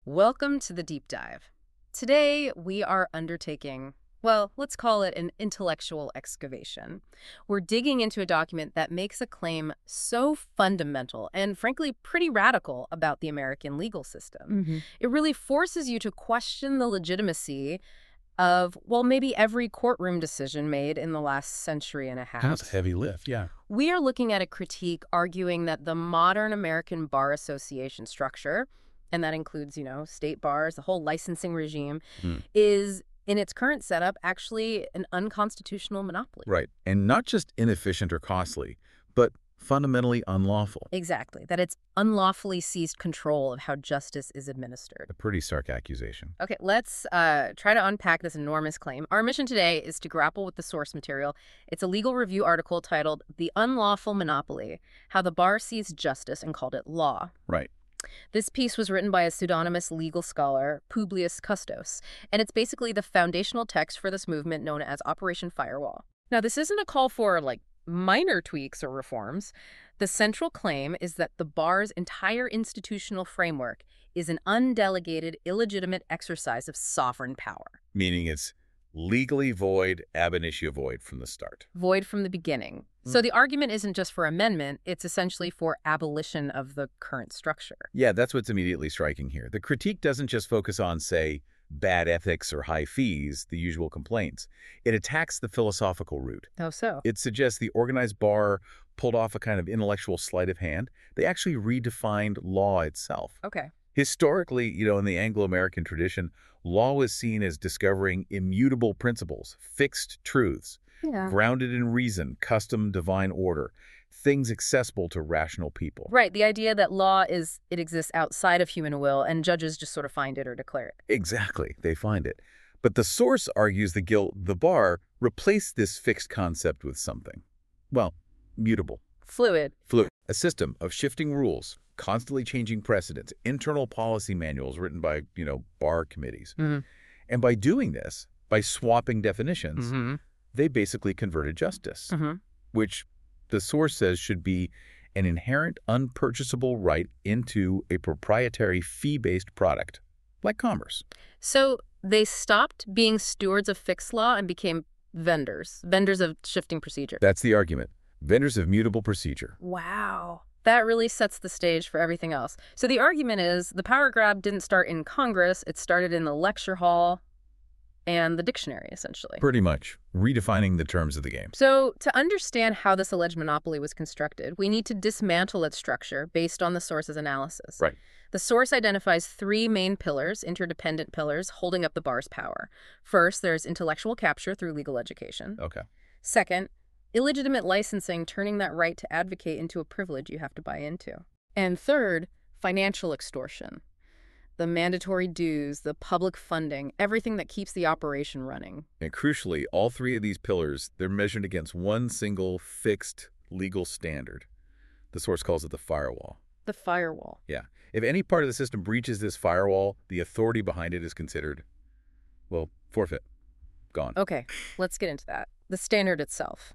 Welcome to the deep dive. Today, we are undertaking, well, let's call it an intellectual excavation. We're digging into a document that makes a claim so fundamental and, frankly, pretty radical about the American legal system. It really forces you to question the legitimacy of, well, maybe every courtroom decision made in the last century and a half. That's a heavy lift, yeah. We are looking at a critique arguing that the modern American Bar Association structure, and that includes, state bars, the whole licensing regime, is, in its current setup, actually an unconstitutional monopoly. Right. And not just inefficient or costly, but fundamentally unlawful. Exactly. That it's unlawfully seized control of how justice is administered. A pretty stark accusation. Okay, let's try to unpack this enormous claim. Our mission today is to grapple with the source material. It's a legal review article titled The Unlawful Monopoly, How the Bar Seized Justice and Called It Law. Right. This piece was written by a pseudonymous legal scholar, Publius Custos, and it's basically the foundational text for this movement known as Operation Firewall. Now, this isn't a call for, minor tweaks or reforms. The central claim is that the bar's entire institutional framework is an undelegated, illegitimate exercise of sovereign power. Meaning it's legally void, ab initio void from the start. Void from the beginning. So the argument isn't just for amendment, it's essentially for abolition of the current structure. Yeah, that's what's immediately striking here. The critique doesn't just focus on, say, bad ethics or high fees, the usual complaints. It attacks the philosophical root. How so? It suggests the organized bar pulled off a kind of intellectual sleight of hand. They actually redefined law itself. Okay. Historically, in the Anglo-American tradition, law was seen as discovering immutable principles, fixed truths, grounded in reason, custom, divine order, things accessible to rational people. Right, the idea that law it exists outside of human will and judges just sort of find it or declare it. Exactly, they find it. But the source argues the bar replaced this fixed concept with something, well, mutable. Fluid. A system of shifting rules, constantly changing precedents, internal policy manuals written by, bar committees. And by doing this, by swapping definitions, they basically converted justice, which the source says should be an inherent unpurchasable right into a proprietary fee-based product, like commerce. So they stopped being stewards of fixed law and became vendors of shifting procedure. That's the argument. Vendors of mutable procedure. Wow. That really sets the stage for everything else. So the argument is the power grab didn't start in Congress, it started in the lecture hall and the dictionary, essentially. Pretty much. Redefining the terms of the game. So to understand how this alleged monopoly was constructed, we need to dismantle its structure based on the source's analysis. Right. The source identifies three main pillars, interdependent pillars, holding up the bar's power. First, there's intellectual capture through legal education. Okay. Second, illegitimate licensing, turning that right to advocate into a privilege you have to buy into. And third, financial extortion. The mandatory dues, the public funding, everything that keeps the operation running. And crucially, all three of these pillars, they're measured against one single fixed legal standard. The source calls it the firewall. The firewall. Yeah. If any part of the system breaches this firewall, the authority behind it is considered, well, forfeit. Gone. Okay, let's get into that. The standard itself.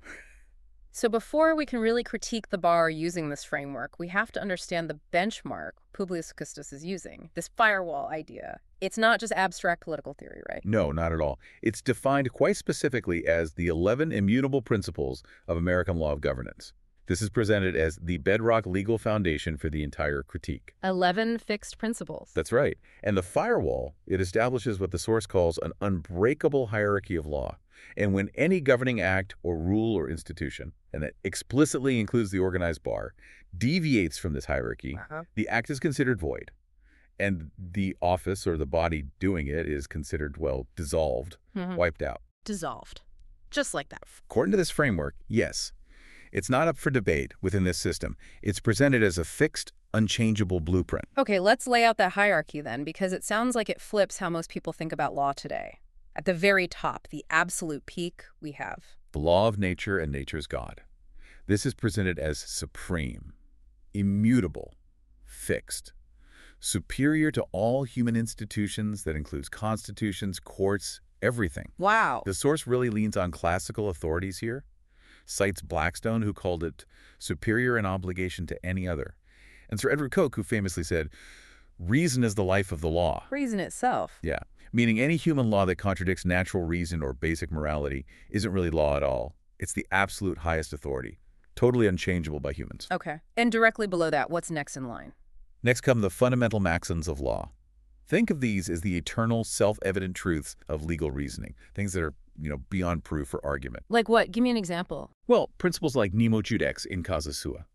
So before we can really critique the bar using this framework, we have to understand the benchmark Publius Custos is using, this firewall idea. It's not just abstract political theory, right? No, not at all. It's defined quite specifically as the 11 immutable principles of American law of governance. This is presented as the bedrock legal foundation for the entire critique. 11 fixed principles. That's right. And the firewall, it establishes what the source calls an unbreakable hierarchy of law. And when any governing act or rule or institution, and that explicitly includes the organized bar, deviates from this hierarchy, the act is considered void. And the office or the body doing it is considered, well, dissolved, wiped out. Dissolved. Just like that. According to this framework, yes. It's not up for debate within this system. It's presented as a fixed, unchangeable blueprint. Okay, let's lay out that hierarchy then, because it sounds like it flips how most people think about law today. At the very top, the absolute peak, we have the law of nature and nature's God. This is presented as supreme, immutable, fixed, superior to all human institutions that includes constitutions, courts, everything. Wow. The source really leans on classical authorities here, cites Blackstone, who called it superior in obligation to any other, and Sir Edward Coke, who famously said, Reason is the life of the law. Reason itself. Yeah, meaning any human law that contradicts natural reason or basic morality isn't really law at all. It's the absolute highest authority, totally unchangeable by humans. Okay. And directly below that, what's next in line? Next come the fundamental maxims of law. Think of these as the eternal, self-evident truths of legal reasoning, things that are, beyond proof or argument. Like what? Give me an example. Well, principles like nemo judex in causa sua.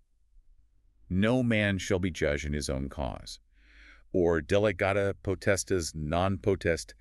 No man shall be judged in his own cause. Or delegata potestas non potest,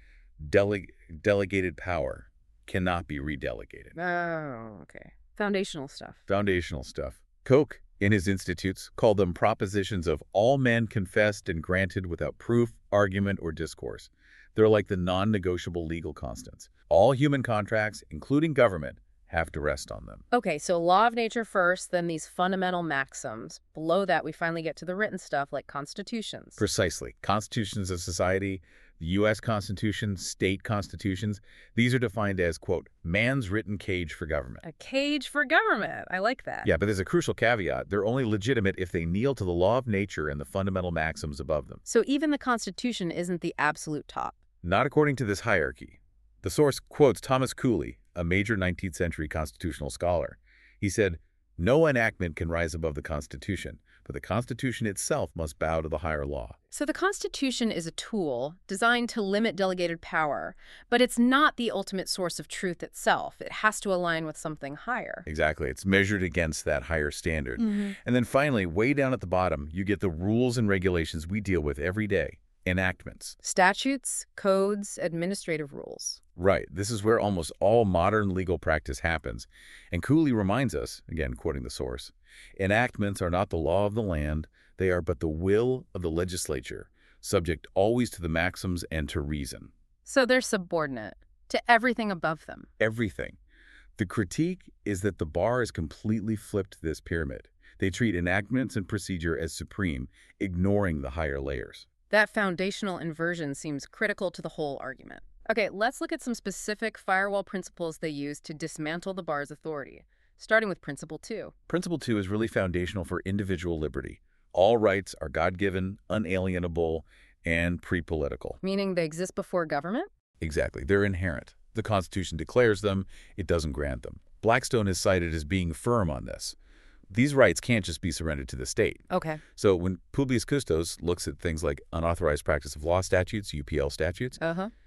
delegated power cannot be redelegated. Oh, okay. Foundational stuff. Foundational stuff. Koch, in his Institutes, called them propositions of all men confessed and granted without proof, argument, or discourse. They're like the non-negotiable legal constants. All human contracts, including government, have to rest on them. Okay, so law of nature first, then these fundamental maxims. Below that, we finally get to the written stuff like constitutions. Precisely. Constitutions of society, the U.S. Constitution, state constitutions, these are defined as, quote, man's written cage for government. A cage for government. I like that. Yeah, but there's a crucial caveat. They're only legitimate if they kneel to the law of nature and the fundamental maxims above them. So even the Constitution isn't the absolute top. Not according to this hierarchy. The source quotes Thomas Cooley, a major 19th century constitutional scholar. He said, no enactment can rise above the Constitution, but the Constitution itself must bow to the higher law. So the Constitution is a tool designed to limit delegated power, but it's not the ultimate source of truth itself. It has to align with something higher. Exactly. It's measured against that higher standard. Mm-hmm. And then finally, way down at the bottom, you get the rules and regulations we deal with every day. Enactments. Statutes, codes, administrative rules. Right. This is where almost all modern legal practice happens. And Cooley reminds us, again quoting the source, enactments are not the law of the land, they are but the will of the legislature, subject always to the maxims and to reason. So they're subordinate to everything above them. Everything. The critique is that the bar has completely flipped this pyramid. They treat enactments and procedure as supreme, ignoring the higher layers. That foundational inversion seems critical to the whole argument. Okay, let's look at some specific firewall principles they use to dismantle the bar's authority, starting with Principle 2. Principle 2 is really foundational for individual liberty. All rights are God-given, unalienable, and pre-political. Meaning they exist before government? Exactly. They're inherent. The Constitution declares them, it doesn't grant them. Blackstone is cited as being firm on this. These rights can't just be surrendered to the state. Okay. So when Publius Custos looks at things like unauthorized practice of law statutes, UPL statutes,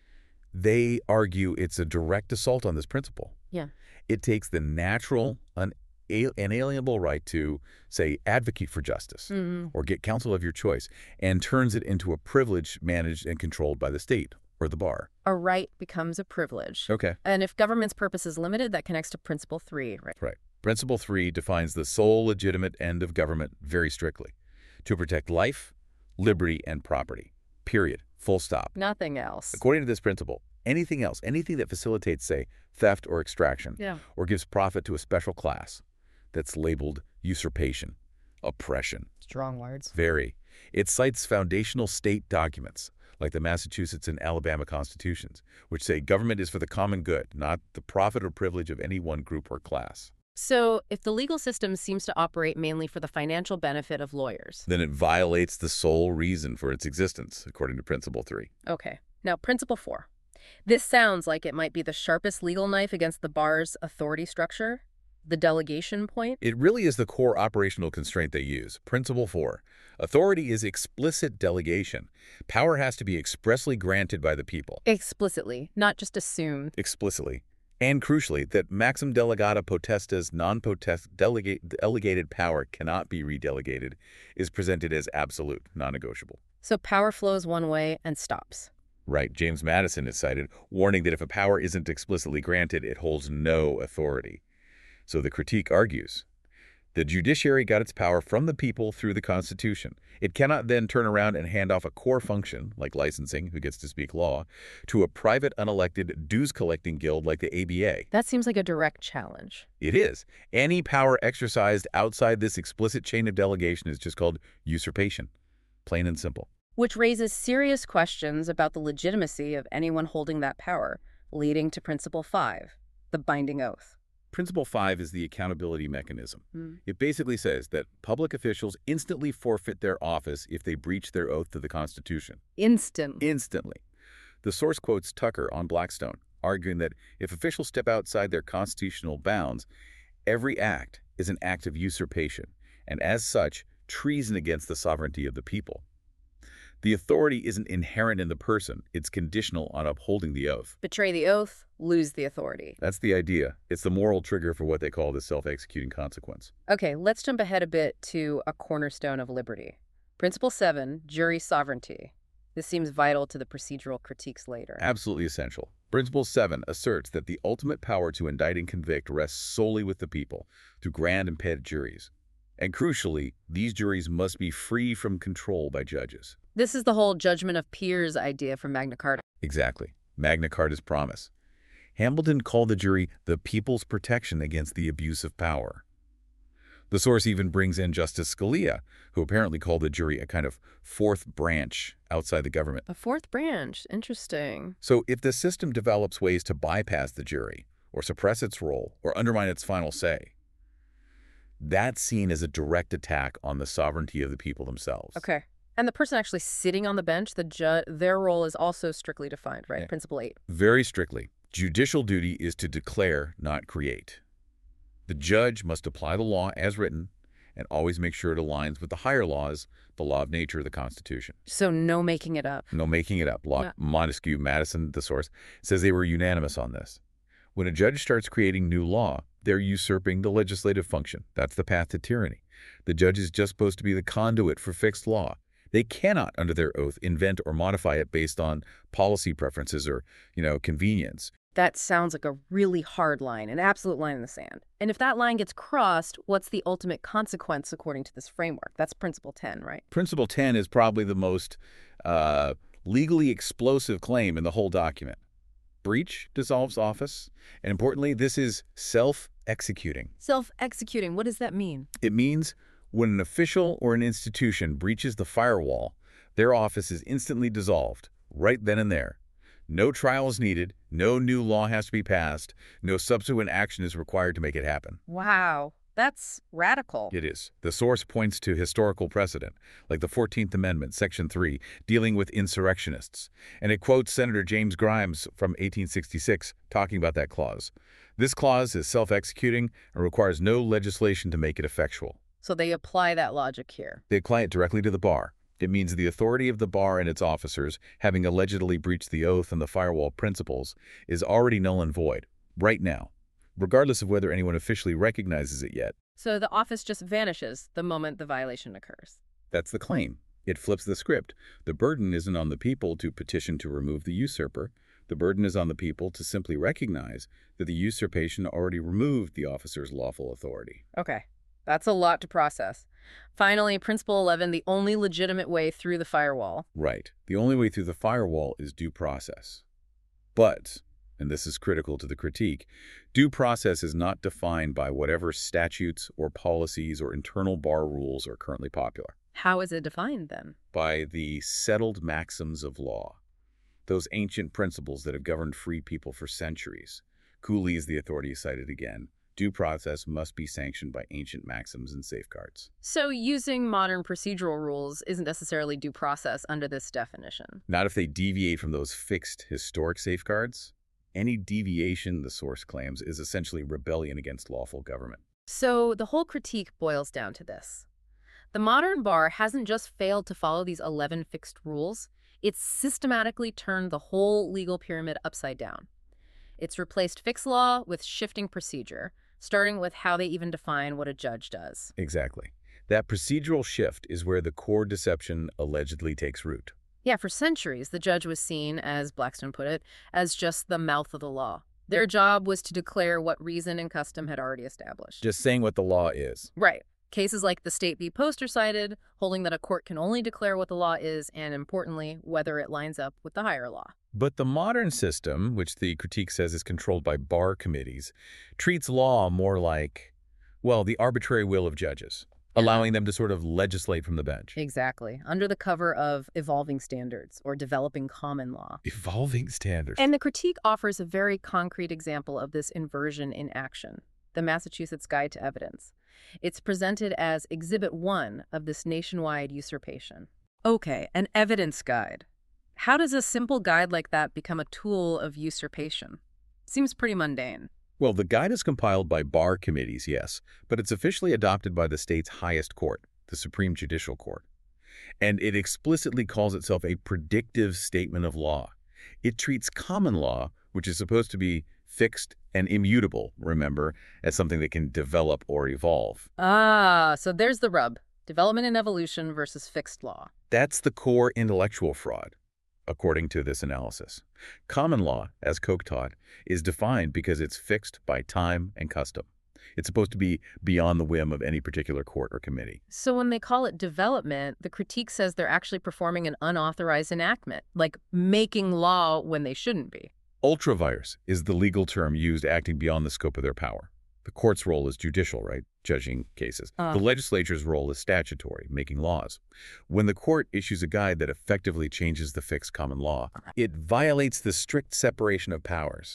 they argue it's a direct assault on this principle. Yeah. It takes the natural, inalienable right to, say, advocate for justice or get counsel of your choice and turns it into a privilege managed and controlled by the state or the bar. A right becomes a privilege. Okay. And if government's purpose is limited, that connects to Principle 3, right? Right. Principle 3 defines the sole legitimate end of government very strictly, to protect life, liberty, and property, period, full stop. Nothing else. According to this principle, anything else, anything that facilitates, say, theft or extraction, or gives profit to a special class, that's labeled usurpation, oppression. Strong words. Very. It cites foundational state documents, like the Massachusetts and Alabama constitutions, which say government is for the common good, not the profit or privilege of any one group or class. So, if the legal system seems to operate mainly for the financial benefit of lawyers, then it violates the sole reason for its existence, according to Principle 3. Okay. Now, Principle 4. This sounds like it might be the sharpest legal knife against the bar's authority structure, the delegation point. It really is the core operational constraint they use. Principle 4. Authority is explicit delegation. Power has to be expressly granted by the people. Explicitly, not just assumed. Explicitly. And crucially, that maxim delegata potestas non-potest delegated power cannot be redelegated is presented as absolute, non-negotiable. So power flows one way and stops. Right. James Madison is cited, warning that if a power isn't explicitly granted, it holds no authority. So the critique argues, the judiciary got its power from the people through the Constitution. It cannot then turn around and hand off a core function, like licensing, who gets to speak law, to a private unelected dues-collecting guild like the ABA. That seems like a direct challenge. It is. Any power exercised outside this explicit chain of delegation is just called usurpation. Plain and simple. Which raises serious questions about the legitimacy of anyone holding that power, leading to Principle 5, the binding oath. Principle 5 is the accountability mechanism. Hmm. It basically says that public officials instantly forfeit their office if they breach their oath to the Constitution. Instantly. Instantly. The source quotes Tucker on Blackstone, arguing that if officials step outside their constitutional bounds, every act is an act of usurpation, and as such, treason against the sovereignty of the people. The authority isn't inherent in the person, it's conditional on upholding the oath. Betray the oath, lose the authority. That's the idea. It's the moral trigger for what they call the self-executing consequence. Okay, let's jump ahead a bit to a cornerstone of liberty. Principle 7, jury sovereignty. This seems vital to the procedural critiques later. Absolutely essential. Principle 7 asserts that the ultimate power to indict and convict rests solely with the people through grand and pettit juries. And crucially, these juries must be free from control by judges. This is the whole judgment of peers idea from Magna Carta. Exactly. Magna Carta's promise. Hamilton called the jury the people's protection against the abuse of power. The source even brings in Justice Scalia, who apparently called the jury a kind of fourth branch outside the government. A fourth branch. Interesting. So if the system develops ways to bypass the jury, or suppress its role, or undermine its final say, that's seen as a direct attack on the sovereignty of the people themselves. Okay. And the person actually sitting on the bench, their role is also strictly defined, right? Yeah. Principle 8. Very strictly. Judicial duty is to declare, not create. The judge must apply the law as written and always make sure it aligns with the higher laws, the law of nature of the Constitution. So no making it up. No making it up. Yeah. Montesquieu, Madison, the source, says they were unanimous on this. When a judge starts creating new law, they're usurping the legislative function. That's the path to tyranny. The judge is just supposed to be the conduit for fixed law. They cannot, under their oath, invent or modify it based on policy preferences or, convenience. That sounds like a really hard line, an absolute line in the sand. And if that line gets crossed, what's the ultimate consequence according to this framework? That's Principle 10, right? Principle 10 is probably the most legally explosive claim in the whole document. Breach dissolves office, and importantly, this is self-executing. Self-executing, what does that mean? It means when an official or an institution breaches the firewall, their office is instantly dissolved, right then and there. No trial is needed, no new law has to be passed, no subsequent action is required to make it happen. Wow, that's radical. It is. The source points to historical precedent, like the 14th Amendment, Section 3, dealing with insurrectionists. And it quotes Senator James Grimes from 1866 talking about that clause. This clause is self-executing and requires no legislation to make it effectual. So they apply that logic here. They apply it directly to the bar. It means the authority of the bar and its officers, having allegedly breached the oath and the firewall principles, is already null and void, right now, regardless of whether anyone officially recognizes it yet. So the office just vanishes the moment the violation occurs. That's the claim. It flips the script. The burden isn't on the people to petition to remove the usurper. The burden is on the people to simply recognize that the usurpation already removed the officer's lawful authority. Okay, that's a lot to process. Finally, Principle 11, the only legitimate way through the firewall. Right. The only way through the firewall is due process. But, and this is critical to the critique, due process is not defined by whatever statutes or policies or internal bar rules are currently popular. How is it defined then? By the settled maxims of law, those ancient principles that have governed free people for centuries. Cooley is the authority cited again. Due process must be sanctioned by ancient maxims and safeguards. So using modern procedural rules isn't necessarily due process under this definition. Not if they deviate from those fixed historic safeguards. Any deviation, the source claims, is essentially rebellion against lawful government. So the whole critique boils down to this. The modern bar hasn't just failed to follow these 11 fixed rules, it's systematically turned the whole legal pyramid upside down. It's replaced fixed law with shifting procedure, starting with how they even define what a judge does. Exactly. That procedural shift is where the core deception allegedly takes root. Yeah, for centuries, the judge was seen, as Blackstone put it, as just the mouth of the law. Their job was to declare what reason and custom had already established. Just saying what the law is. Right. Cases like the State v. Poster cited, holding that a court can only declare what the law is and, importantly, whether it lines up with the higher law. But the modern system, which the critique says is controlled by bar committees, treats law more like, well, the arbitrary will of judges, allowing them to sort of legislate from the bench. Exactly. Under the cover of evolving standards or developing common law. Evolving standards. And the critique offers a very concrete example of this inversion in action. the Massachusetts Guide to Evidence. It's presented as Exhibit 1 of this nationwide usurpation. Okay, an evidence guide. How does a simple guide like that become a tool of usurpation? Seems pretty mundane. Well, the guide is compiled by bar committees, yes, but it's officially adopted by the state's highest court, the Supreme Judicial Court. And it explicitly calls itself a predictive statement of law. It treats common law, which is supposed to be fixed and immutable, remember, as something that can develop or evolve. Ah, so there's the rub. Development and evolution versus fixed law. That's the core intellectual fraud, according to this analysis. Common law, as Koch taught, is defined because it's fixed by time and custom. It's supposed to be beyond the whim of any particular court or committee. So when they call it development, the critique says they're actually performing an unauthorized enactment, like making law when they shouldn't be. Ultra vires is the legal term used acting beyond the scope of their power. The court's role is judicial, right? Judging cases. The legislature's role is statutory, making laws. When the court issues a guide that effectively changes the fixed common law, it violates the strict separation of powers.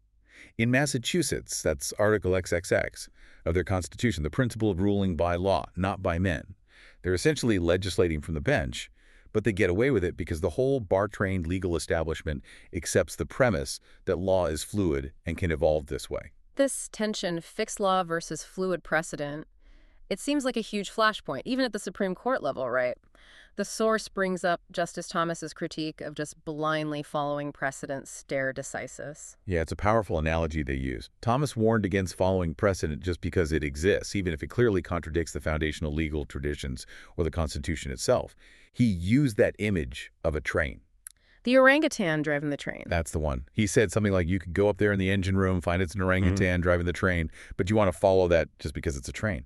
In Massachusetts, that's Article XXX of their Constitution, the principle of ruling by law, not by men. They're essentially legislating from the bench, but they get away with it because the whole bar-trained legal establishment accepts the premise that law is fluid and can evolve this way. This tension, fixed law versus fluid precedent, it seems like a huge flashpoint, even at the Supreme Court level, right? The source brings up Justice Thomas's critique of just blindly following precedent stare decisis. Yeah, it's a powerful analogy they use. Thomas warned against following precedent just because it exists, even if it clearly contradicts the foundational legal traditions or the Constitution itself. He used that image of a train. The orangutan driving the train. That's the one. He said something like, you could go up there in the engine room, find it's an orangutan driving the train, but you want to follow that just because it's a train.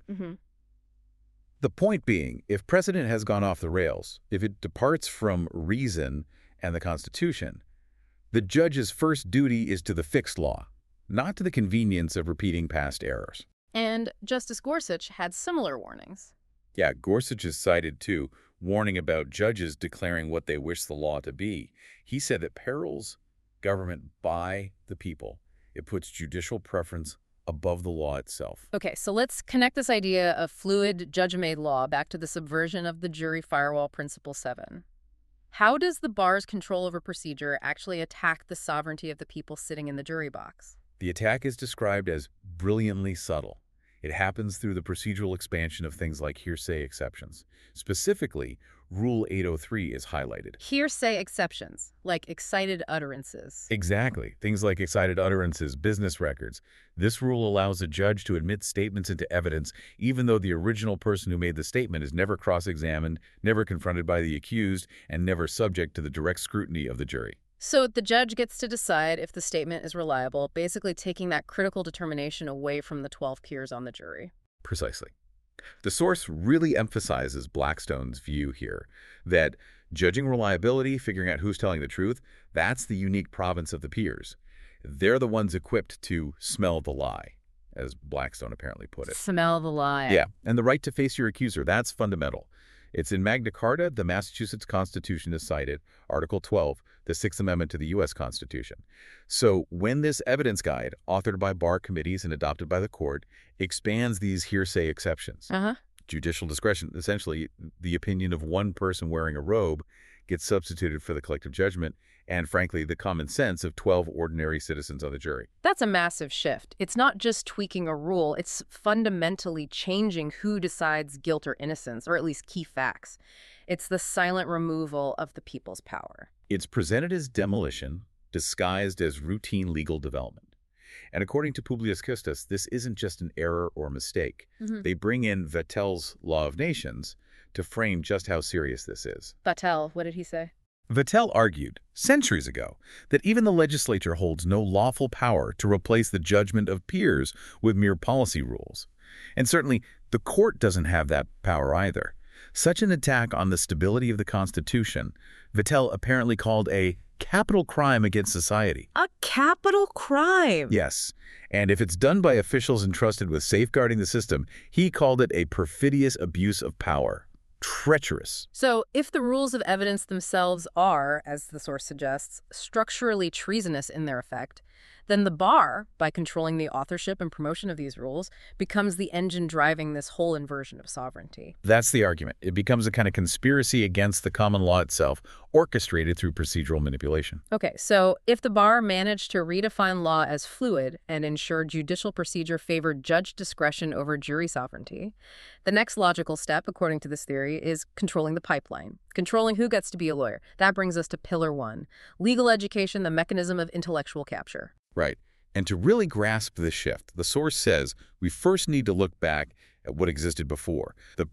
The point being, if precedent has gone off the rails, if it departs from reason and the Constitution, the judge's first duty is to the fixed law, not to the convenience of repeating past errors. And Justice Gorsuch had similar warnings. Yeah, Gorsuch is cited too, warning about judges declaring what they wish the law to be. He said that perils government by the people. It puts judicial preference above the law itself. Okay, so let's connect this idea of fluid, judge-made law back to the subversion of the jury firewall principle 7. How does the bar's control over procedure actually attack the sovereignty of the people sitting in the jury box? The attack is described as brilliantly subtle. It happens through the procedural expansion of things like hearsay exceptions. Specifically, Rule 803 is highlighted. Hearsay exceptions, like excited utterances. Exactly. Things like excited utterances, business records. This rule allows a judge to admit statements into evidence even though the original person who made the statement is never cross-examined, never confronted by the accused, and never subject to the direct scrutiny of the jury. So the judge gets to decide if the statement is reliable, basically taking that critical determination away from the 12 peers on the jury. Precisely. The source really emphasizes Blackstone's view here, that judging reliability, figuring out who's telling the truth, that's the unique province of the peers. They're the ones equipped to smell the lie, as Blackstone apparently put it. Smell the lie. Yeah, and the right to face your accuser, that's fundamental. It's in Magna Carta, the Massachusetts Constitution is cited, Article 12, the Sixth Amendment to the U.S. Constitution. So when this evidence guide, authored by bar committees and adopted by the court, expands these hearsay exceptions, judicial discretion, essentially the opinion of one person wearing a robe, gets substituted for the collective judgment and, frankly, the common sense of 12 ordinary citizens on the jury. That's a massive shift. It's not just tweaking a rule, it's fundamentally changing who decides guilt or innocence, or at least key facts. It's the silent removal of the people's power. It's presented as demolition, disguised as routine legal development. And according to Publius Custos, this isn't just an error or mistake. They bring in Vattel's Law of Nations to frame just how serious this is. Vattel, what did he say? Vattel argued, centuries ago, that even the legislature holds no lawful power to replace the judgment of peers with mere policy rules. And certainly, the court doesn't have that power either. Such an attack on the stability of the Constitution, Vattel apparently called a capital crime against society. A capital crime? Yes, and if it's done by officials entrusted with safeguarding the system, he called it a perfidious abuse of power. treacherous. So if the rules of evidence themselves are, as the source suggests, structurally treasonous in their effect, then the bar, by controlling the authorship and promotion of these rules, becomes the engine driving this whole inversion of sovereignty. That's the argument. It becomes a kind of conspiracy against the common law itself, orchestrated through procedural manipulation. Okay, so if the bar managed to redefine law as fluid and ensure judicial procedure favored judge discretion over jury sovereignty, the next logical step, according to this theory, is controlling the pipeline, controlling who gets to be a lawyer. That brings us to Pillar 1, legal education, the mechanism of intellectual capture. Right. And to really grasp this shift, the source says we first need to look back at what existed before, the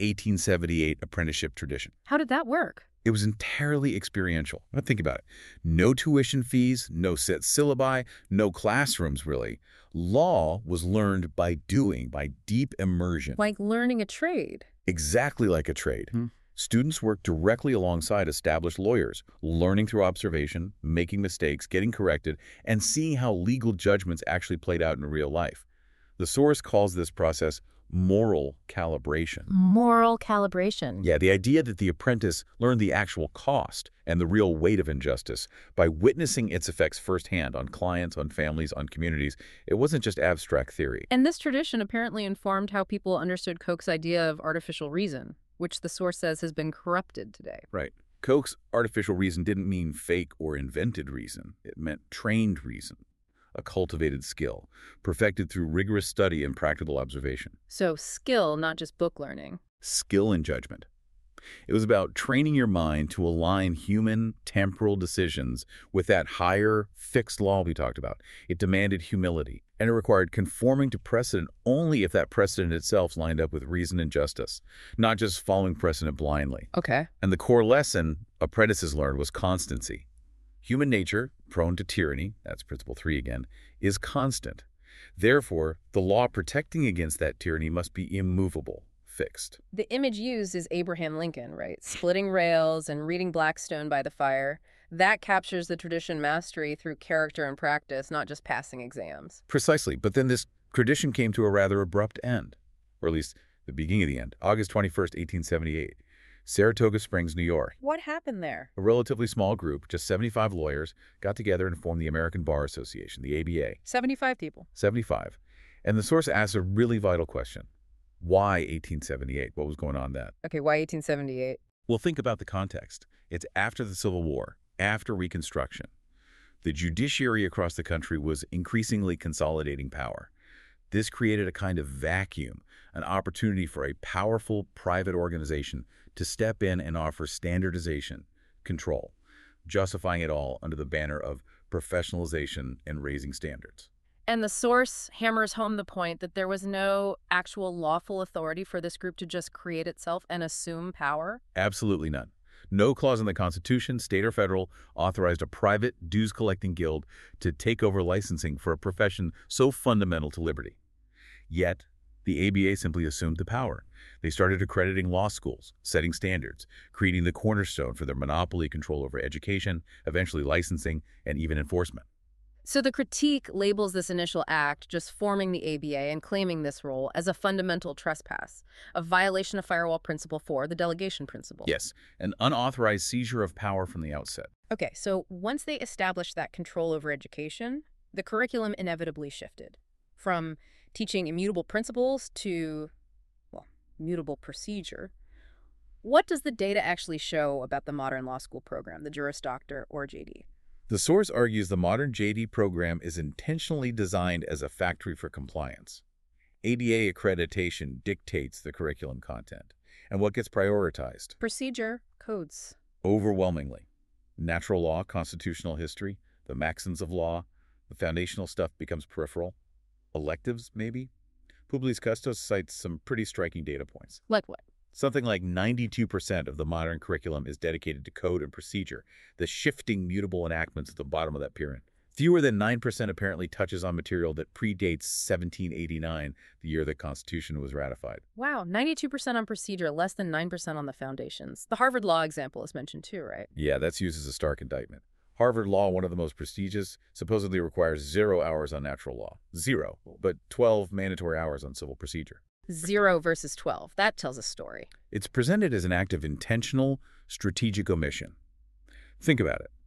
pre-1878 apprenticeship tradition. How did that work? It was entirely experiential. Now think about it. No tuition fees, no set syllabi, no classrooms, really. Law was learned by doing, by deep immersion. Like learning a trade. Exactly like a trade. Students worked directly alongside established lawyers, learning through observation, making mistakes, getting corrected, and seeing how legal judgments actually played out in real life. The source calls this process moral calibration. Moral calibration. Yeah, the idea that the apprentice learned the actual cost and the real weight of injustice by witnessing its effects firsthand on clients, on families, on communities. It wasn't just abstract theory. And this tradition apparently informed how people understood Koch's idea of artificial reason, which the source says has been corrupted today. Right. Koch's artificial reason didn't mean fake or invented reason. It meant trained reason, a cultivated skill, perfected through rigorous study and practical observation. So skill, not just book learning. Skill in judgment. It was about training your mind to align human temporal decisions with that higher fixed law we talked about. It demanded humility, and it required conforming to precedent only if that precedent itself lined up with reason and justice, not just following precedent blindly. Okay. And the core lesson apprentices learned was constancy. Human nature, prone to tyranny, that's principle 3 again, is constant. Therefore, the law protecting against that tyranny must be immovable, fixed. The image used is Abraham Lincoln, right? Splitting rails and reading Blackstone by the fire. That captures the tradition mastery through character and practice, not just passing exams. Precisely, but then this tradition came to a rather abrupt end, or at least the beginning of the end, August 21st, 1878. Saratoga Springs, New York. What happened there? A relatively small group, just 75 lawyers, got together and formed the American Bar Association, the ABA. 75 people. 75. And the source asks a really vital question. Why 1878? What was going on then? Okay, why 1878? Well, think about the context. It's after the Civil War, after Reconstruction. The judiciary across the country was increasingly consolidating power. This created a kind of vacuum, an opportunity for a powerful private organization to step in and offer standardization, control, justifying it all under the banner of professionalization and raising standards. And the source hammers home the point that there was no actual lawful authority for this group to just create itself and assume power? Absolutely none. No clause in the Constitution, state or federal, authorized a private dues-collecting guild to take over licensing for a profession so fundamental to liberty. Yet, the ABA simply assumed the power. They started accrediting law schools, setting standards, creating the cornerstone for their monopoly control over education, eventually licensing, and even enforcement. So the critique labels this initial act, just forming the ABA and claiming this role, as a fundamental trespass, a violation of Firewall Principle 4, the delegation principle. Yes, an unauthorized seizure of power from the outset. Okay, so once they established that control over education, the curriculum inevitably shifted from teaching immutable principles to, well, mutable procedure. What does the data actually show about the modern law school program, the Juris Doctor or JD? The source argues the modern JD program is intentionally designed as a factory for compliance. ADA accreditation dictates the curriculum content. And what gets prioritized? Procedure, codes. Overwhelmingly. Natural law, constitutional history, the maxims of law, the foundational stuff becomes peripheral. Electives, maybe? Publius Custos cites some pretty striking data points. Like what? Something like 92% of the modern curriculum is dedicated to code and procedure, the shifting mutable enactments at the bottom of that pyramid. Fewer than 9% apparently touches on material that predates 1789, the year the Constitution was ratified. Wow, 92% on procedure, less than 9% on the foundations. The Harvard Law example is mentioned too, right? Yeah, that's used as a stark indictment. Harvard Law, one of the most prestigious, supposedly requires 0 hours on natural law. 0, but 12 mandatory hours on civil procedure. 0 versus 12. That tells a story. It's presented as an act of intentional, strategic omission. Think about it.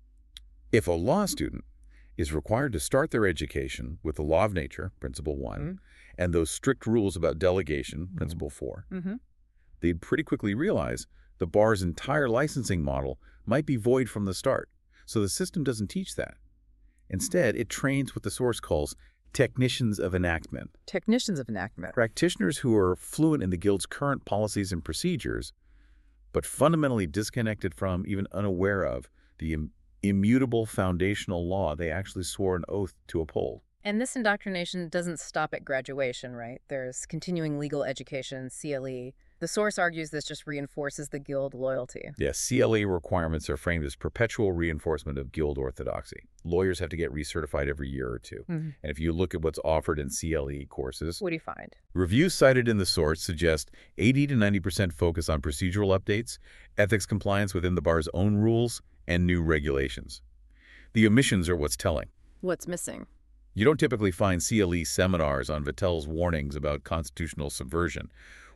If a law student is required to start their education with the law of nature, Principle 1, and those strict rules about delegation, Principle 4, they'd pretty quickly realize the bar's entire licensing model might be void from the start, so the system doesn't teach that. Instead, it trains what the source calls technicians of enactment. Technicians of enactment. Practitioners who are fluent in the Guild's current policies and procedures, but fundamentally disconnected from, even unaware of, the immutable foundational law they actually swore an oath to uphold. And this indoctrination doesn't stop at graduation, right? There's continuing legal education, CLE. The source argues this just reinforces the Guild loyalty. Yes, CLE requirements are framed as perpetual reinforcement of Guild orthodoxy. Lawyers have to get recertified every year or two. And if you look at what's offered in CLE courses, What do you find? reviews cited in the source suggest 80 to 90% focus on procedural updates, ethics compliance within the bar's own rules, and new regulations. The omissions are what's telling. What's missing? You don't typically find CLE seminars on Vattel's warnings about constitutional subversion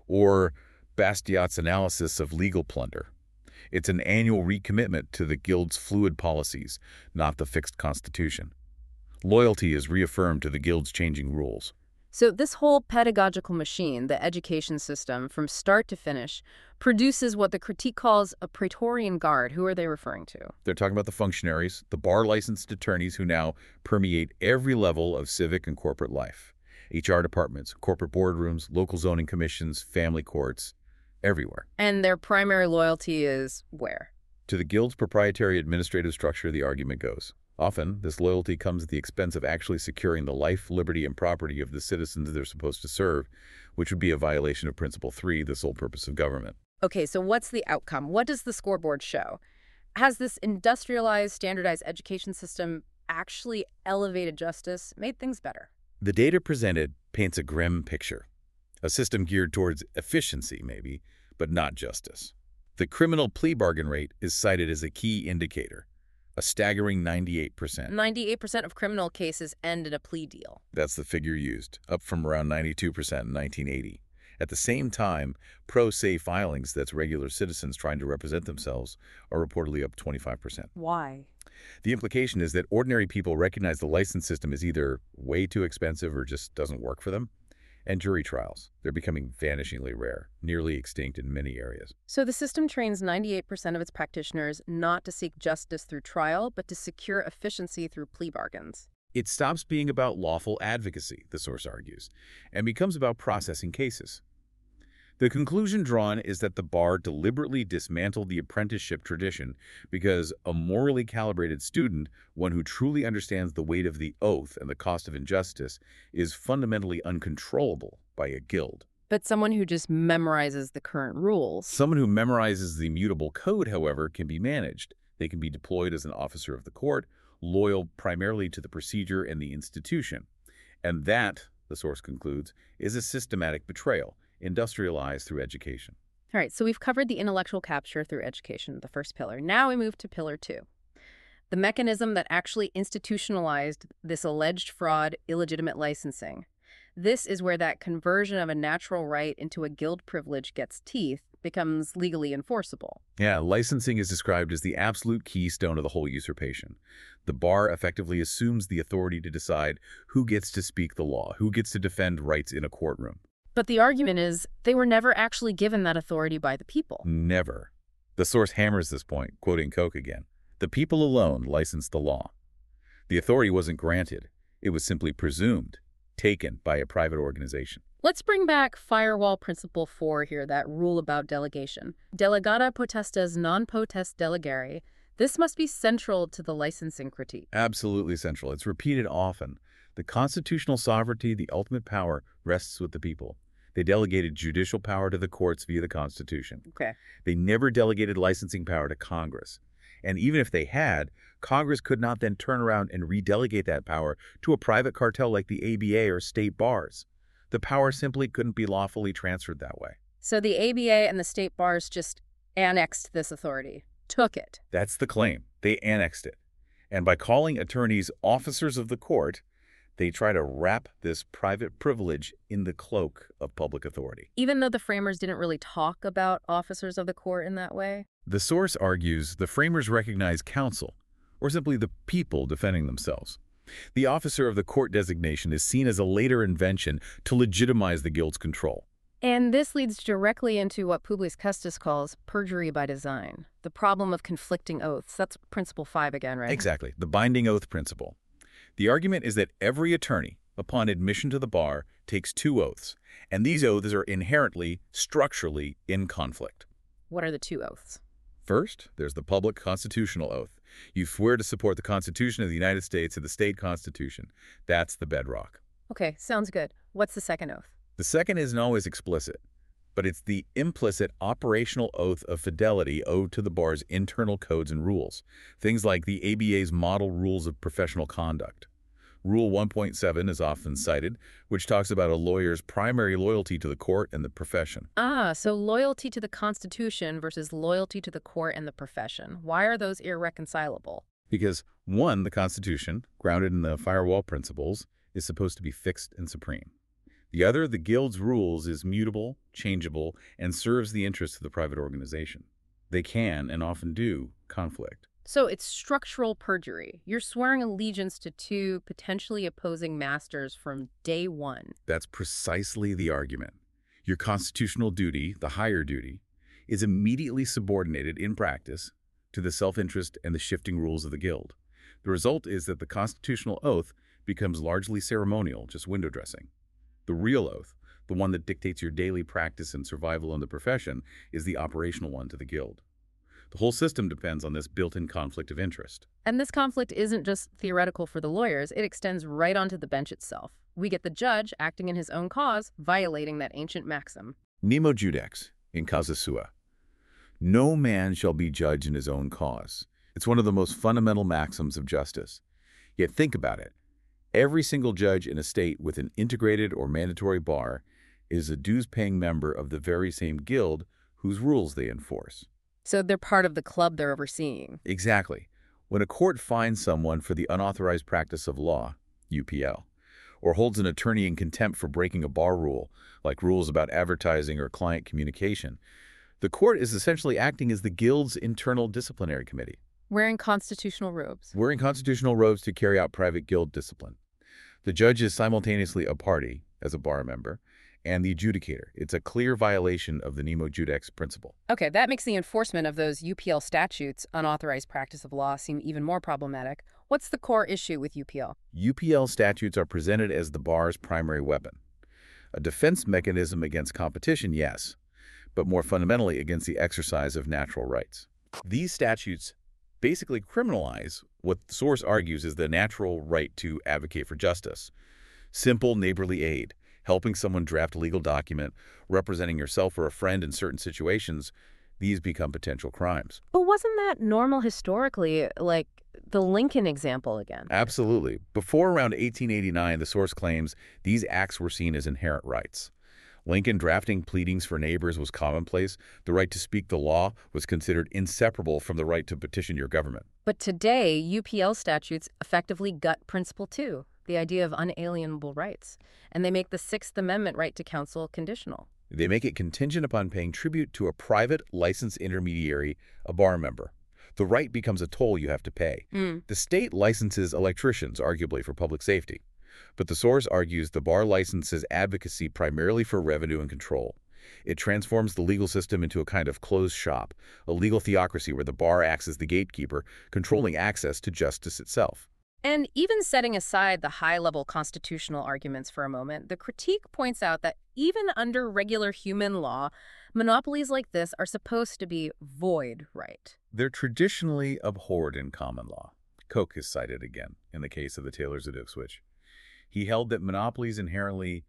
or Bastiat's analysis of legal plunder. It's an annual recommitment to the Guild's fluid policies, not the fixed constitution. Loyalty is reaffirmed to the Guild's changing rules. So this whole pedagogical machine, the education system, from start to finish, produces what the critique calls a Praetorian Guard. Who are they referring to? They're talking about the functionaries, the bar-licensed attorneys who now permeate every level of civic and corporate life. HR departments, corporate boardrooms, local zoning commissions, family courts, everywhere. And their primary loyalty is where? To the Guild's proprietary administrative structure, the argument goes. Often, this loyalty comes at the expense of actually securing the life, liberty, and property of the citizens they're supposed to serve, which would be a violation of Principle 3, the sole purpose of government. Okay, so what's the outcome? What does the scoreboard show? Has this industrialized, standardized education system actually elevated justice, made things better? The data presented paints a grim picture. A system geared towards efficiency, maybe, but not justice. The criminal plea bargain rate is cited as a key indicator, a staggering 98%. 98% of criminal cases end in a plea deal. That's the figure used, up from around 92% in 1980. At the same time, pro se filings, that's regular citizens trying to represent themselves, are reportedly up 25%. Why? The implication is that ordinary people recognize the license system is either way too expensive or just doesn't work for them. And jury trials, they're becoming vanishingly rare, nearly extinct in many areas. So the system trains 98% of its practitioners not to seek justice through trial, but to secure efficiency through plea bargains. It stops being about lawful advocacy, the source argues, and becomes about processing cases. The conclusion drawn is that the bar deliberately dismantled the apprenticeship tradition because a morally calibrated student, one who truly understands the weight of the oath and the cost of injustice, is fundamentally uncontrollable by a guild. But someone who just memorizes the current rules. Someone who memorizes the immutable code, however, can be managed. They can be deployed as an officer of the court, loyal primarily to the procedure and the institution. And that, the source concludes, is a systematic betrayal, industrialized through education. All right, so we've covered the intellectual capture through education, the first pillar. Now we move to pillar 2. The mechanism that actually institutionalized this alleged fraud, illegitimate licensing. This is where that conversion of a natural right into a guild privilege gets teeth, becomes legally enforceable. Yeah, licensing is described as the absolute keystone of the whole usurpation. The bar effectively assumes the authority to decide who gets to speak the law, who gets to defend rights in a courtroom. But the argument is they were never actually given that authority by the people. Never. The source hammers this point, quoting Koch again. The people alone licensed the law. The authority wasn't granted. It was simply presumed, taken by a private organization. Let's bring back Firewall Principle 4 here, that rule about delegation. Delegata potestas non potest delegare. This must be central to the licensing critique. Absolutely central. It's repeated often. The constitutional sovereignty, the ultimate power, rests with the people. They delegated judicial power to the courts via the Constitution. Okay. They never delegated licensing power to Congress. And even if they had, Congress could not then turn around and redelegate that power to a private cartel like the ABA or state bars. The power simply couldn't be lawfully transferred that way. So the ABA and the state bars just annexed this authority, took it. That's the claim. They annexed it. And by calling attorneys officers of the court, They try to wrap this private privilege in the cloak of public authority. Even though the framers didn't really talk about officers of the court in that way? The source argues the framers recognize counsel, or simply the people defending themselves. The officer of the court designation is seen as a later invention to legitimize the guild's control. And this leads directly into what Publius Custos calls perjury by design, the problem of conflicting oaths. That's Principle 5 again, right? Exactly, the binding oath principle. The argument is that every attorney, upon admission to the bar, takes 2 oaths, and these oaths are inherently, structurally in conflict. What are the 2 oaths? First, there's the public constitutional oath. You swear to support the Constitution of the United States and the state constitution. That's the bedrock. Okay, sounds good. What's the second oath? The second isn't always explicit, but it's the implicit operational oath of fidelity owed to the bar's internal codes and rules, things like the ABA's Model Rules of Professional Conduct. Rule 1.7 is often cited, which talks about a lawyer's primary loyalty to the court and the profession. So loyalty to the Constitution versus loyalty to the court and the profession. Why are those irreconcilable? Because, one, the Constitution, grounded in the firewall principles, is supposed to be fixed and supreme. The other, the Guild's rules, is mutable, changeable, and serves the interests of the private organization. They can, and often do, conflict. So it's structural perjury. You're swearing allegiance to 2 potentially opposing masters from day one. That's precisely the argument. Your constitutional duty, the higher duty, is immediately subordinated in practice to the self-interest and the shifting rules of the Guild. The result is that the constitutional oath becomes largely ceremonial, just window dressing. The real oath, the one that dictates your daily practice and survival in the profession, is the operational one to the Guild. The whole system depends on this built-in conflict of interest. And this conflict isn't just theoretical for the lawyers, it extends right onto the bench itself. We get the judge acting in his own cause, violating that ancient maxim. Nemo judex, in causa sua. No man shall be judge in his own cause. It's one of the most fundamental maxims of justice. Yet think about it. Every single judge in a state with an integrated or mandatory bar is a dues-paying member of the very same guild whose rules they enforce. So they're part of the club they're overseeing. Exactly. When a court fines someone for the unauthorized practice of law, UPL, or holds an attorney in contempt for breaking a bar rule, like rules about advertising or client communication, the court is essentially acting as the guild's internal disciplinary committee. Wearing constitutional robes. Wearing constitutional robes to carry out private guild discipline. The judge is simultaneously a party, as a bar member, and the adjudicator. It's a clear violation of the Nemo judex principle. Okay, that makes the enforcement of those UPL statutes, unauthorized practice of law, seem even more problematic. What's the core issue with UPL? UPL statutes are presented as the bar's primary weapon. A defense mechanism against competition, yes, but more fundamentally against the exercise of natural rights. These statutes basically criminalize what the source argues is the natural right to advocate for justice. Simple neighborly aid, helping someone draft a legal document, representing yourself or a friend in certain situations, these become potential crimes. But wasn't that normal historically, like the Lincoln example again? Absolutely. Before around 1889, the source claims these acts were seen as inherent rights. Lincoln drafting pleadings for neighbors was commonplace. The right to speak the law was considered inseparable from the right to petition your government. But today, UPL statutes effectively gut Principle 2, the idea of unalienable rights, and they make the Sixth Amendment right to counsel conditional. They make it contingent upon paying tribute to a private licensed intermediary, a bar member. The right becomes a toll you have to pay. The state licenses electricians, arguably for public safety. But the source argues the bar licenses advocacy primarily for revenue and control. It transforms the legal system into a kind of closed shop, a legal theocracy where the bar acts as the gatekeeper, controlling access to justice itself. And even setting aside the high-level constitutional arguments for a moment, the critique points out that even under regular human law, monopolies like this are supposed to be void right. They're traditionally abhorred in common law. Koch is cited again in the case of the Tailors of Ipswich. He held that monopolies inherently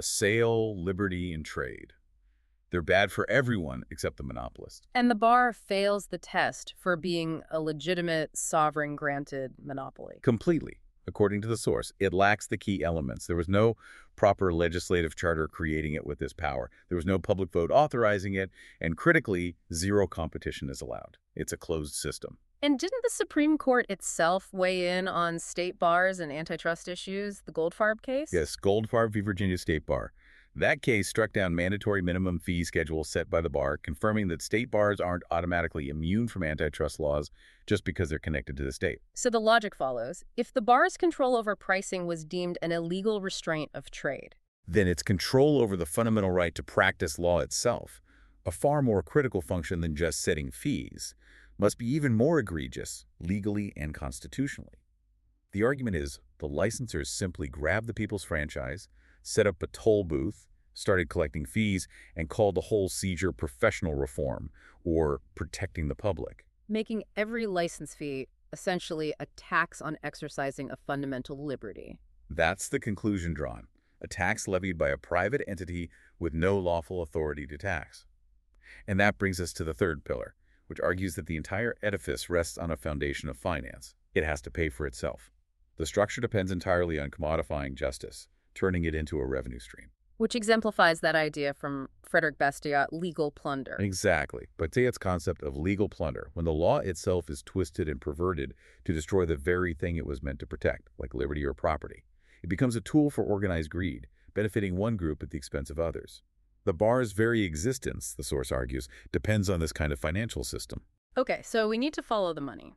assail liberty and trade. They're bad for everyone except the monopolist. And the bar fails the test for being a legitimate, sovereign-granted monopoly. Completely. According to the source, it lacks the key elements. There was no proper legislative charter creating it with this power. There was no public vote authorizing it, and critically, zero competition is allowed. It's a closed system. And didn't the Supreme Court itself weigh in on state bars and antitrust issues, the Goldfarb case? Yes, Goldfarb v. Virginia State Bar. That case struck down mandatory minimum fee schedules set by the bar, confirming that state bars aren't automatically immune from antitrust laws just because they're connected to the state. So the logic follows. If the bar's control over pricing was deemed an illegal restraint of trade, Then it's control over the fundamental right to practice law itself, a far more critical function than just setting fees, must be even more egregious legally and constitutionally. The argument is the licensors simply grabbed the people's franchise, set up a toll booth, started collecting fees, and called the whole seizure professional reform, or protecting the public. making every license fee essentially a tax on exercising a fundamental liberty. That's the conclusion drawn, a tax levied by a private entity with no lawful authority to tax. And that brings us to the third pillar, which argues that the entire edifice rests on a foundation of finance. It has to pay for itself. The structure depends entirely on commodifying justice, turning it into a revenue stream. Which exemplifies that idea from Frederick Bastiat, legal plunder. Exactly. Bastiat's concept of legal plunder, when the law itself is twisted and perverted to destroy the very thing it was meant to protect, like liberty or property. It becomes a tool for organized greed, benefiting one group at the expense of others. The bar's very existence, the source argues, depends on this kind of financial system. Okay, so we need to follow the money.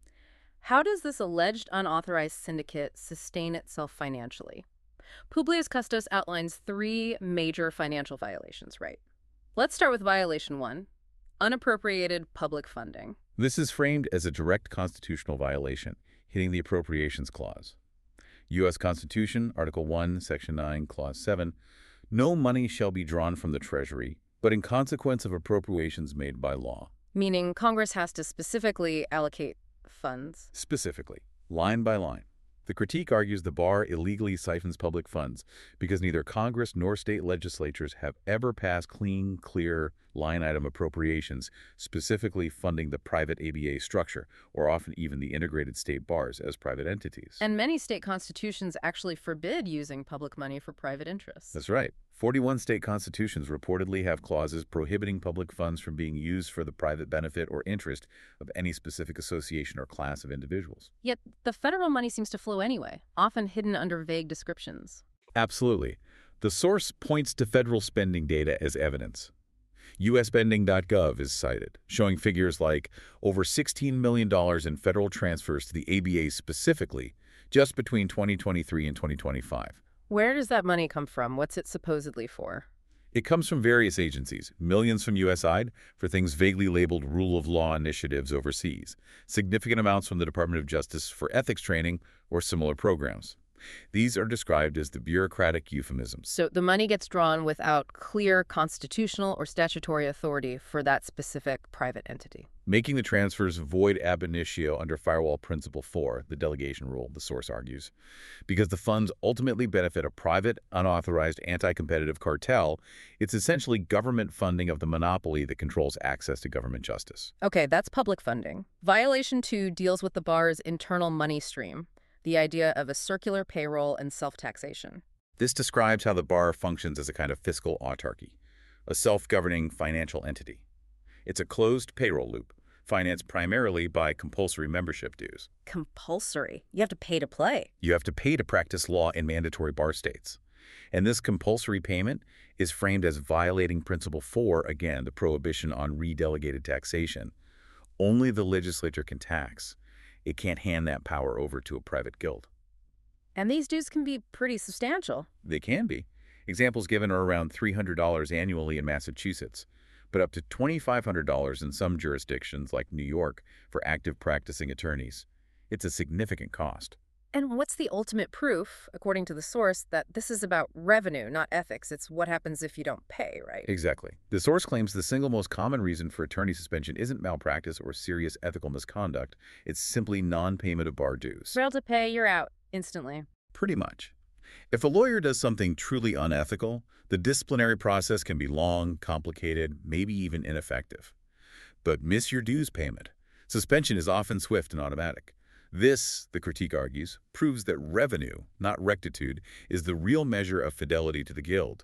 How does this alleged unauthorized syndicate sustain itself financially? Publius Custos outlines 3 major financial violations, right? Let's start with violation 1, unappropriated public funding. This is framed as a direct constitutional violation, hitting the Appropriations Clause. U.S. Constitution, Article 1, Section 9, Clause 7, no money shall be drawn from the Treasury, but in consequence of appropriations made by law. Meaning Congress has to specifically allocate funds. Specifically, line by line. The critique argues the bar illegally siphons public funds because neither Congress nor state legislatures have ever passed clean, clear, line-item appropriations specifically funding the private ABA structure, or often even the integrated state bars as private entities. And many state constitutions actually forbid using public money for private interests. That's right. 41 state constitutions reportedly have clauses prohibiting public funds from being used for the private benefit or interest of any specific association or class of individuals. Yet the federal money seems to flow anyway, often hidden under vague descriptions. Absolutely. The source points to federal spending data as evidence. usspending.gov is cited, showing figures like over $16 million in federal transfers to the ABA specifically, just between 2023 and 2025. Where does that money come from? What's it supposedly for? It comes from various agencies, millions from USAID for things vaguely labeled rule of law initiatives overseas, significant amounts from the Department of Justice for ethics training or similar programs. These are described as the bureaucratic euphemisms. So the money gets drawn without clear constitutional or statutory authority for that specific private entity. Making the transfers void ab initio under Firewall Principle 4, the delegation rule, the source argues. Because the funds ultimately benefit a private, unauthorized, anti-competitive cartel, it's essentially government funding of the monopoly that controls access to government justice. Okay, that's public funding. Violation 2 deals with the bar's internal money stream, the idea of a circular payroll and self-taxation. This describes how the bar functions as a kind of fiscal autarky, a self-governing financial entity. It's a closed payroll loop, financed primarily by compulsory membership dues. Compulsory? You have to pay to play. You have to pay to practice law in mandatory bar states. And this compulsory payment is framed as violating Principle 4, again, the prohibition on redelegated taxation. Only the legislature can tax. It can't hand that power over to a private guild. And these dues can be pretty substantial. They can be. Examples given are around $300 annually in Massachusetts, but up to $2,500 in some jurisdictions like New York for active practicing attorneys. It's a significant cost. And what's the ultimate proof, according to the source, that this is about revenue, not ethics? It's what happens if you don't pay, right? Exactly. The source claims the single most common reason for attorney suspension isn't malpractice or serious ethical misconduct. It's simply non-payment of bar dues. Fail to pay, you're out instantly. Pretty much. If a lawyer does something truly unethical, the disciplinary process can be long, complicated, maybe even ineffective. But miss your dues payment. Suspension is often swift and automatic. This, the critique argues, proves that revenue, not rectitude, is the real measure of fidelity to the guild.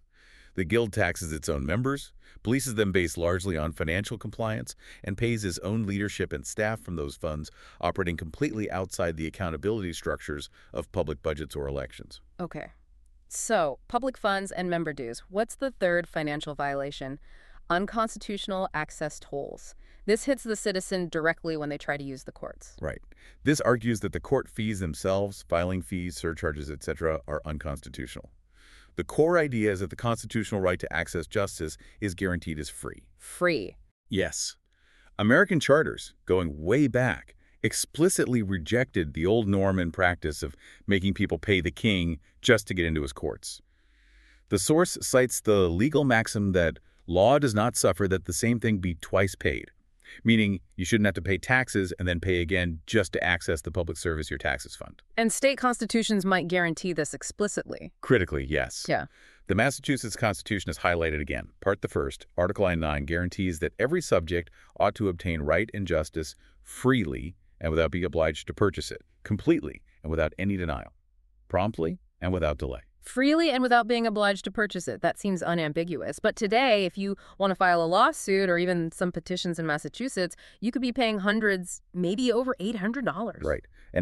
The Guild taxes its own members, polices them based largely on financial compliance, and pays its own leadership and staff from those funds, operating completely outside the accountability structures of public budgets or elections. Okay. So, public funds and member dues. What's the third financial violation? Unconstitutional access tolls. This hits the citizen directly when they try to use the courts. Right. This argues that the court fees themselves, filing fees, surcharges, etc., are unconstitutional. The core idea is that the constitutional right to access justice is guaranteed as free. Free. Yes. American charters, going way back, explicitly rejected the old norm and practice of making people pay the king just to get into his courts. The source cites the legal maxim that law does not suffer that the same thing be twice paid, meaning you shouldn't have to pay taxes and then pay again just to access the public service your taxes fund. And state constitutions might guarantee this explicitly. Critically, yes. Yeah. The Massachusetts Constitution is highlighted again. Part the first, Article 9, guarantees that every subject ought to obtain right and justice freely and without being obliged to purchase it, completely and without any denial, promptly and without delay. Freely and without being obliged to purchase it. That seems unambiguous. But today, if you want to file a lawsuit or even some petitions in Massachusetts, you could be paying hundreds, maybe over $800. Right. An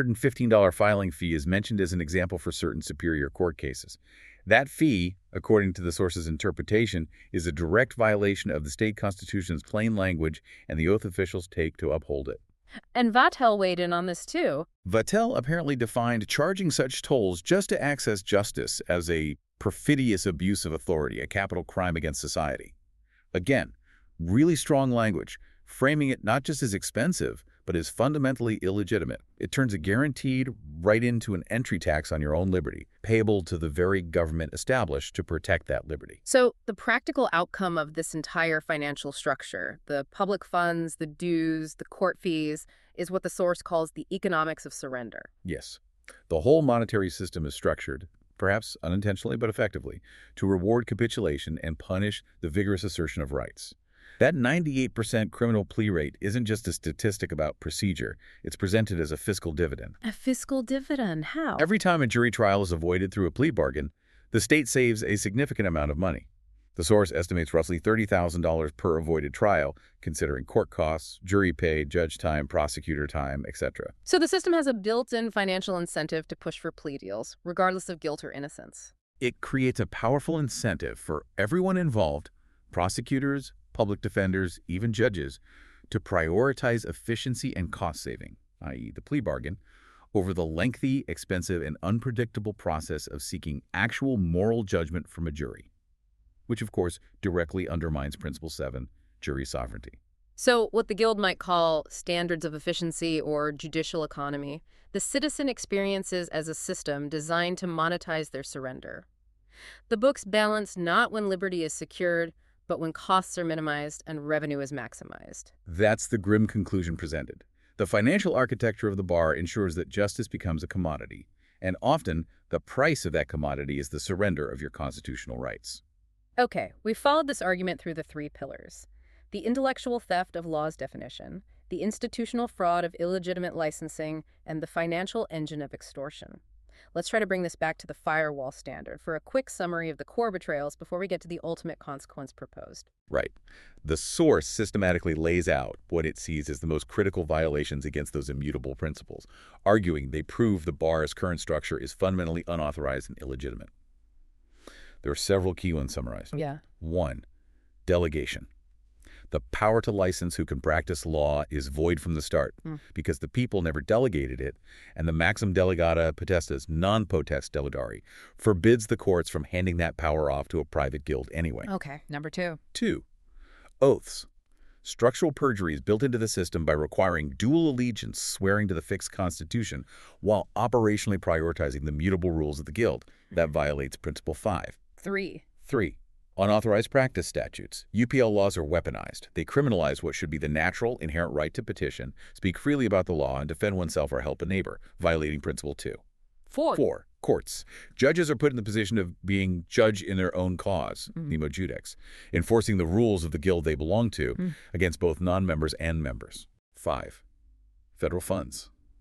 $815 filing fee is mentioned as an example for certain superior court cases. That fee, according to the source's interpretation, is a direct violation of the state constitution's plain language and the oath officials take to uphold it. And Vattel weighed in on this too. Vattel apparently defined charging such tolls just to access justice as a perfidious abuse of authority, a capital crime against society. Again, really strong language, framing it not just as expensive, but as fundamentally illegitimate. It turns a guaranteed right into an entry tax on your own liberty, payable to the very government established to protect that liberty. So the practical outcome of this entire financial structure, the public funds, the dues, the court fees, is what the source calls the economics of surrender. Yes. The whole monetary system is structured, perhaps unintentionally but effectively, to reward capitulation and punish the vigorous assertion of rights. That 98% criminal plea rate isn't just a statistic about procedure. It's presented as a fiscal dividend. A fiscal dividend? How? Every time a jury trial is avoided through a plea bargain, the state saves a significant amount of money. The source estimates roughly $30,000 per avoided trial, considering court costs, jury pay, judge time, prosecutor time, etc. So the system has a built-in financial incentive to push for plea deals, regardless of guilt or innocence. It creates a powerful incentive for everyone involved, prosecutors, public defenders, even judges, to prioritize efficiency and cost saving, i.e. the plea bargain, over the lengthy, expensive, and unpredictable process of seeking actual moral judgment from a jury, which of course directly undermines Principle 7, jury sovereignty. So what the Guild might call standards of efficiency or judicial economy, the citizen experiences as a system designed to monetize their surrender. The books balance not when liberty is secured, but when costs are minimized and revenue is maximized. That's the grim conclusion presented. The financial architecture of the bar ensures that justice becomes a commodity, and often the price of that commodity is the surrender of your constitutional rights. Okay, we've followed this argument through the three pillars: the intellectual theft of law's definition, the institutional fraud of illegitimate licensing, and the financial engine of extortion. Let's try to bring this back to the firewall standard for a quick summary of the core betrayals before we get to the ultimate consequence proposed. Right. The source systematically lays out what it sees as the most critical violations against those immutable principles, arguing they prove the bar's current structure is fundamentally unauthorized and illegitimate. There are several key ones summarized. Yeah. 1. Delegation. The power to license who can practice law is void from the start because the people never delegated it, and the maxim delegata potestas non potest delegari forbids the courts from handing that power off to a private guild anyway. Okay, number 2. 2. Oaths. Structural perjury is built into the system by requiring dual allegiance, swearing to the fixed constitution, while operationally prioritizing the mutable rules of the guild. That violates Principle 5. 3. 3. Unauthorized practice statutes. UPL laws are weaponized. They criminalize what should be the natural, inherent right to petition, speak freely about the law, and defend oneself or help a neighbor, violating Principle 2. 4. Courts. Judges are put in the position of being judge in their own cause, nemo judex, enforcing the rules of the guild they belong to against both non-members and members. 5. Federal funds.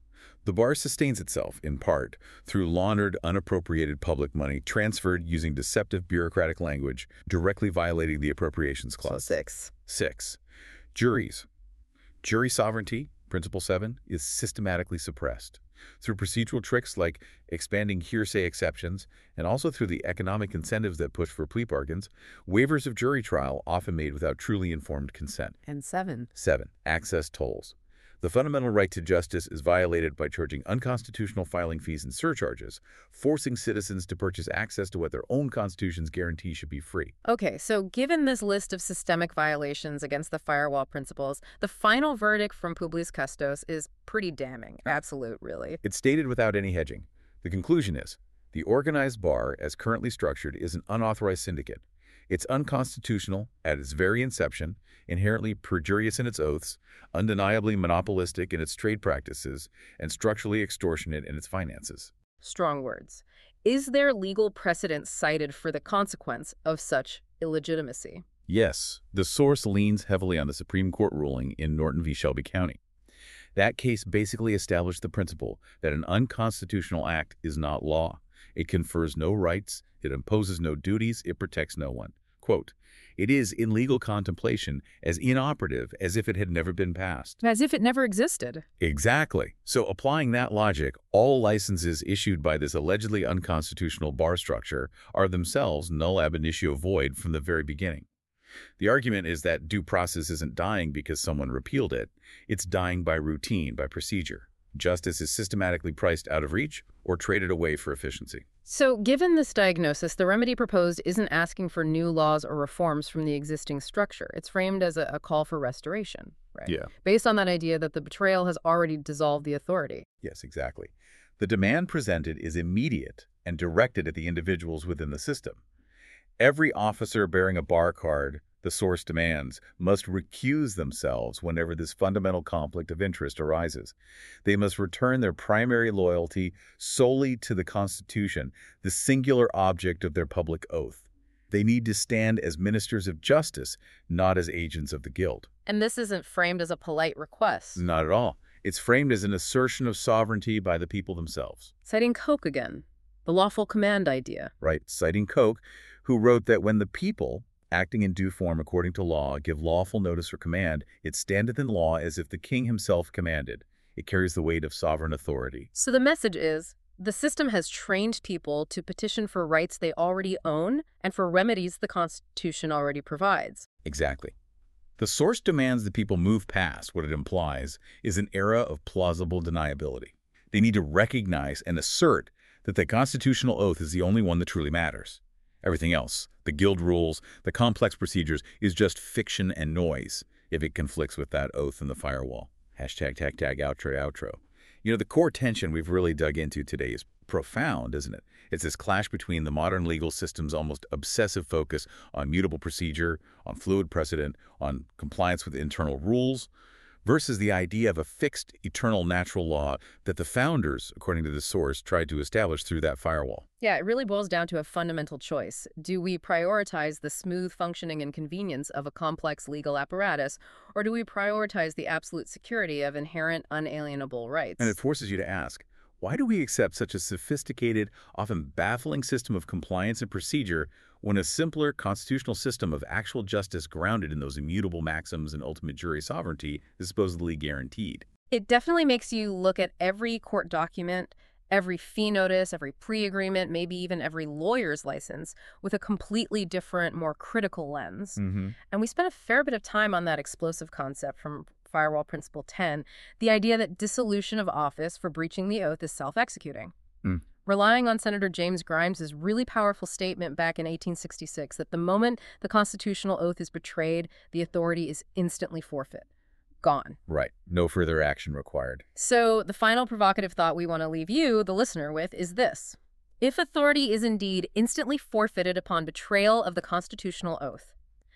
The bar sustains itself, in part, through laundered, unappropriated public money transferred using deceptive bureaucratic language, directly violating the Appropriations Clause. So 6. 6. Juries. Jury sovereignty, Principle 7, is systematically suppressed through procedural tricks like expanding hearsay exceptions, and also through the economic incentives that push for plea bargains. Waivers of jury trial often made without truly informed consent. And 7. 7. Access tolls. The fundamental right to justice is violated by charging unconstitutional filing fees and surcharges, forcing citizens to purchase access to what their own constitutions guarantee should be free. Okay, so given this list of systemic violations against the firewall principles, the final verdict from Publius Custos is pretty damning. Absolute, really. It's stated without any hedging. The conclusion is, the organized bar, as currently structured, is an unauthorized syndicate. It's unconstitutional at its very inception, inherently perjurious in its oaths, undeniably monopolistic in its trade practices, and structurally extortionate in its finances. Strong words. Is there legal precedent cited for the consequence of such illegitimacy? Yes, the source leans heavily on the Supreme Court ruling in Norton v. Shelby County. That case basically established the principle that an unconstitutional act is not law. It confers no rights, it imposes no duties, it protects no one. Quote, it is in legal contemplation as inoperative as if it had never been passed. As if it never existed. Exactly. So applying that logic, all licenses issued by this allegedly unconstitutional bar structure are themselves null ab initio void from the very beginning. The argument is that due process isn't dying because someone repealed it. It's dying by routine, by procedure. Justice is systematically priced out of reach or traded away for efficiency. So, given this diagnosis, the remedy proposed isn't asking for new laws or reforms from the existing structure. It's framed as a call for restoration, right? Yeah. Based on that idea that the betrayal has already dissolved the authority. Yes, exactly. The demand presented is immediate and directed at the individuals within the system. Every officer bearing a bar card, the source demands, must recuse themselves whenever this fundamental conflict of interest arises. They must return their primary loyalty solely to the Constitution, the singular object of their public oath. They need to stand as ministers of justice, not as agents of the guild. And this isn't framed as a polite request. Not at all. It's framed as an assertion of sovereignty by the people themselves. Citing Coke again, the lawful command idea. Right, citing Coke, who wrote that when the people, acting in due form according to law, give lawful notice or command, it standeth in law as if the king himself commanded. It carries the weight of sovereign authority. So the message is, the system has trained people to petition for rights they already own and for remedies the Constitution already provides. Exactly. The source demands that people move past what it implies is an era of plausible deniability. They need to recognize and assert that the constitutional oath is the only one that truly matters. Everything else, the guild rules, the complex procedures, is just fiction and noise if it conflicts with that oath in the firewall. Hashtag tag tag outro. You know, the core tension we've really dug into today is profound, isn't it? It's this clash between the modern legal system's almost obsessive focus on mutable procedure, on fluid precedent, on compliance with internal rules, versus the idea of a fixed, eternal natural law that the founders, according to the source, tried to establish through that firewall. Yeah, it really boils down to a fundamental choice. Do we prioritize the smooth functioning and convenience of a complex legal apparatus, or do we prioritize the absolute security of inherent unalienable rights? And it forces you to ask, why do we accept such a sophisticated, often baffling system of compliance and procedure when a simpler constitutional system of actual justice grounded in those immutable maxims and ultimate jury sovereignty is supposedly guaranteed? It definitely makes you look at every court document, every fee notice, every pre-agreement, maybe even every lawyer's license with a completely different, more critical lens. And we spent a fair bit of time on that explosive concept from Firewall Principle 10, the idea that dissolution of office for breaching the oath is self-executing. Relying on Senator James Grimes' really powerful statement back in 1866 that the moment the constitutional oath is betrayed, the authority is instantly forfeit. Gone. Right. No further action required. So the final provocative thought we want to leave you, the listener, with is this. If authority is indeed instantly forfeited upon betrayal of the constitutional oath,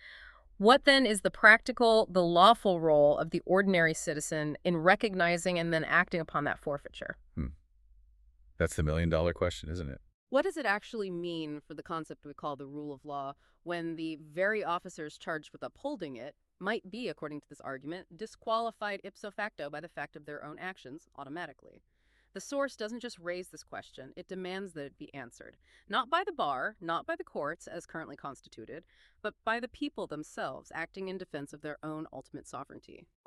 what then is the practical, the lawful role of the ordinary citizen in recognizing and then acting upon that forfeiture? That's the million-dollar question, isn't it? What does it actually mean for the concept we call the rule of law when the very officers charged with upholding it might be, according to this argument, disqualified ipso facto by the fact of their own actions automatically? The source doesn't just raise this question, it demands that it be answered. Not by the bar, not by the courts as currently constituted, but by the people themselves acting in defense of their own ultimate sovereignty.